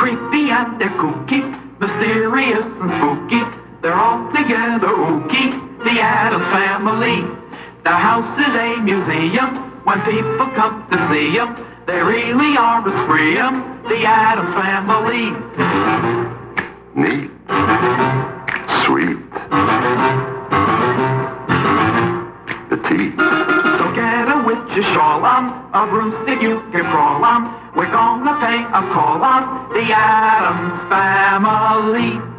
creepy and they're kooky, mysterious and spooky. They're all together ooky, the Addams Family. The house is a museum when people come to see 'em. They really are a scream, the Addams Family. Neat. Sweet. Petite. So get a witch's shawl on, a broomstick you can crawl on. We're gonna pay a call on the Addams Family.